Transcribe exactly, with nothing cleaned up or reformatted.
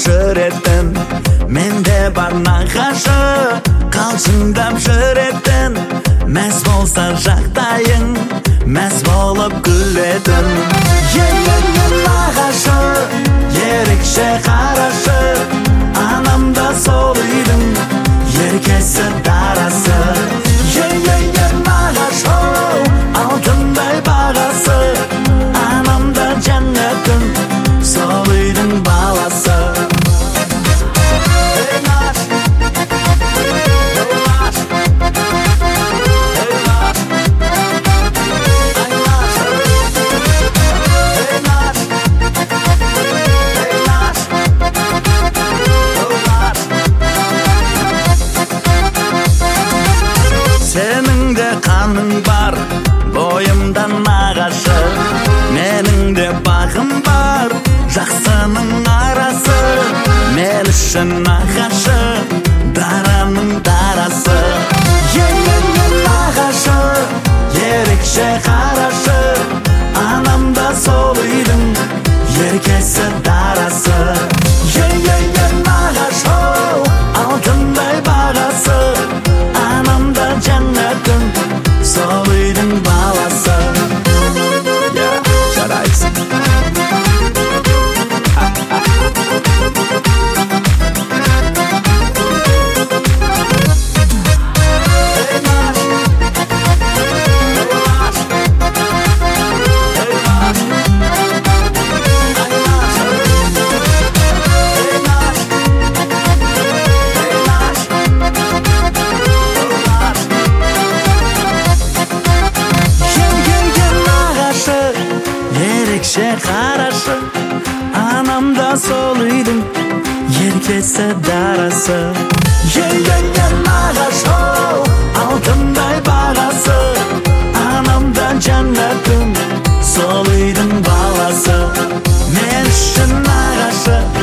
жүретін, менде бар нағашы, қалжыңдап жүретін, мәз болса жағдайың, мәз болып күлетін. Ел-ел-ел нағашы, ерекше қарашы, анамда сол үйдің еркесі дарасы. Ел-ел-ел нағашы, алтындай бағасы, анамда жәннәтім, сол үйдің баласы. Сенің де қаның бар, бойымда нағашы, менің де бағым бар, жақсының арасы. Мен үшін нағашы, дараның дарасы. Ел-ел-ел нағашы, ерекше қарашы, анамда сол үйдің еркесі дарасы. Ел-ел-ел нағашы, алтындай бағасы, анамда жәннәтім, сол үйдің баласы. Я, жарайсың. Ерекше қарашы, анамда сол үйдің еркесі дарасы. Ел-ел-ел нағашы, алтындай бағасы, анамда жәннәтім, сол үйдің баласы. Мен үшін нағашы,